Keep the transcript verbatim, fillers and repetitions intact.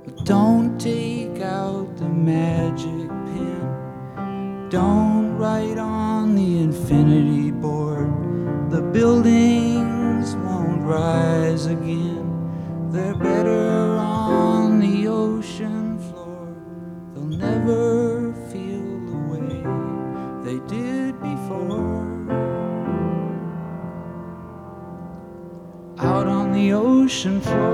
Don't take out the magic pen. Don't write on the infinity board. The buildings won't rise again. They're better on the ocean floor. They'll never feel the way they did before. Out on the ocean floor.